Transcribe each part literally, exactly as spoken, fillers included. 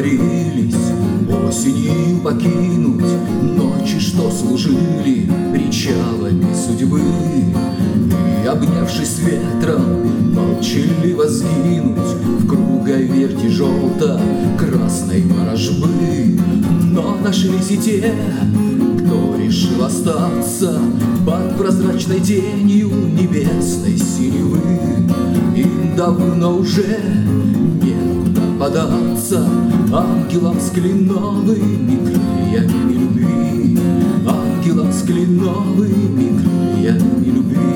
сговорились осенью покинуть ночи, что служили причалами судьбы, и, обнявшись ветром, молчаливо сгинуть в круговерти желто-красной ворожбы. Но нашлись и те, кто решил остаться под прозрачной тенью небесной синевы. Им давно уже некуда податься ангелам с кленовыми крыльями любви, ангелам с кленовыми крыльями любви.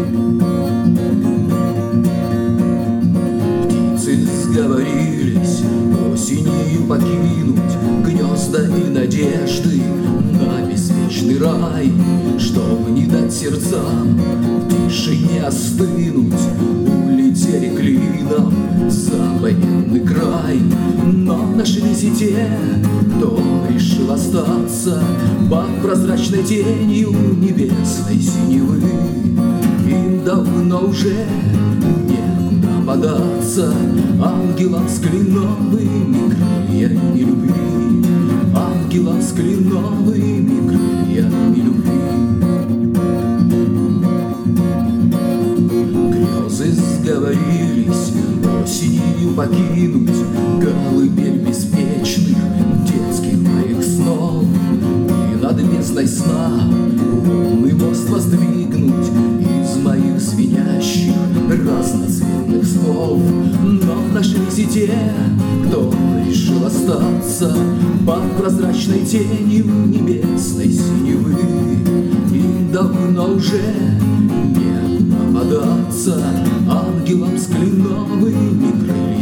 Птицы сговорились осенью покинуть гнезда и надежды на беспечный рай, чтоб не дать сердцам в тишине остынуть. Улетели клином за военный край, но нашлись и те, кто решил остаться под прозрачной тенью небесной синевы. Им давно уже некуда податься ангелам с кленовыми крыльями любви, ангелам с кленовыми крыльями любви. Грезы сговорились осенью покинуть колыбель беспечных детских моих снов, и над бездной сна лунный мост воздвигнуть из моих звенящих разноцветных слов. Но нашлись и те, кто решил остаться под прозрачной тенью небесной синевы. Им давно уже некуда податься ангелам с кленовыми крыльями